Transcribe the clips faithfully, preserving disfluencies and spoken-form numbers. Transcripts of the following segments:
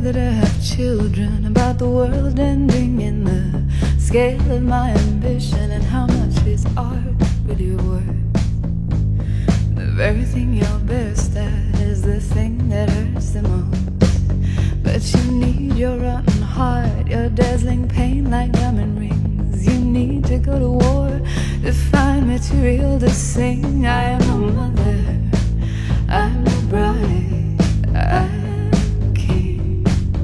that I have children, about the world ending in the scale of my ambition, and how much is art really worth? The very thing you're best at is the thing that hurts the most. But you need your rotten heart, your dazzling pain like diamond rings. You need to go to war to find material to sing. I am no mother, I'm no bride, I'm king.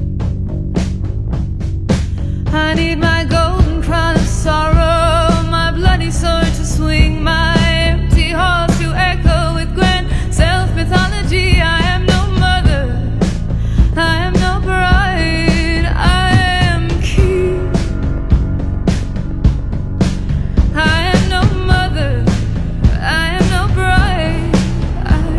I need my golden crown of sorrow, my bloody sword to swing, my empty halls to echo with grand self-mythology. I am no mother, I am no bride, I am king. I am no mother, I am no bride, I am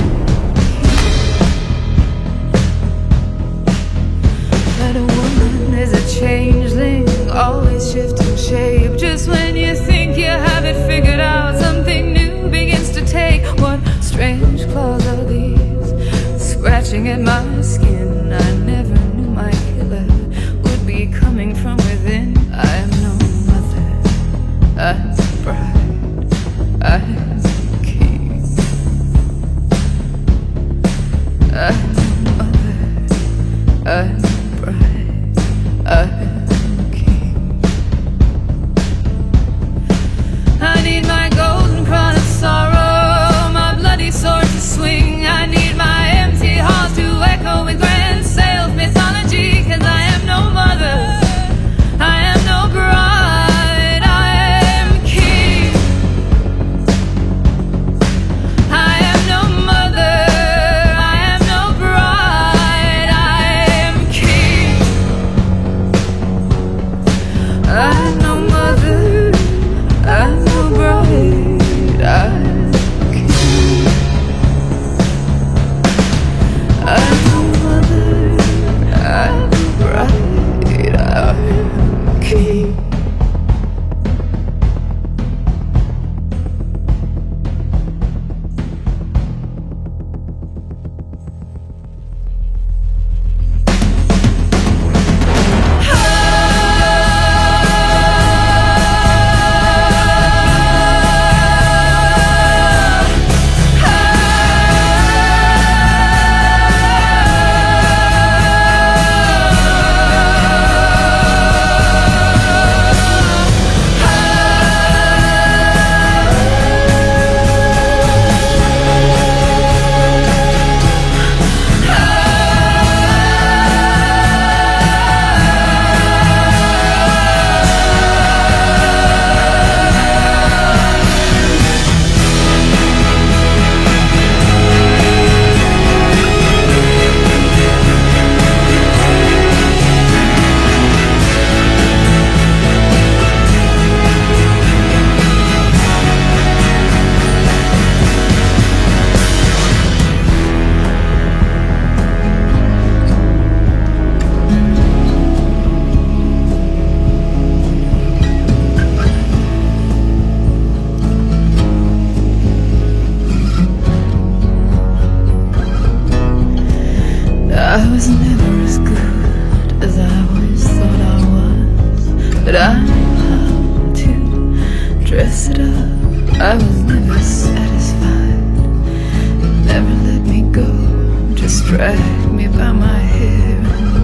king. But a woman is a changeling, always shifting shape. Just when you think you have it figured out, something new begins to take. What strange claws are these, scratching at my skin? I never knew my killer would be coming from within. I am no mother, I'm a bride, I'm a king. I'm no mother, I'm a bride, I'm I need my golden crown of sorrow, my bloody sword to swing. I need my empty halls to echo with grand self-mythology. Cause I am no mother, I am no bride, I am king. I am no mother, I am no bride, I am king. I am no mother, I'm no bride, I'm king. I'm no mother, I'm no bride, I'm king. I was never as good as I always thought I was, but I knew how to dress it up. I was never satisfied, it never let me go. Just dragged me by my hair and